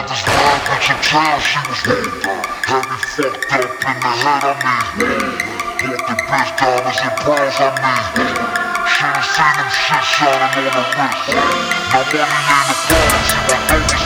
this bad bitch in town, she was wrong. Had me fucked up in the head, I mean. Bought the bitch diamonds and pearls, I mean. Should've seen them shit shining on the wrist. Now money ain't a problem, see my dope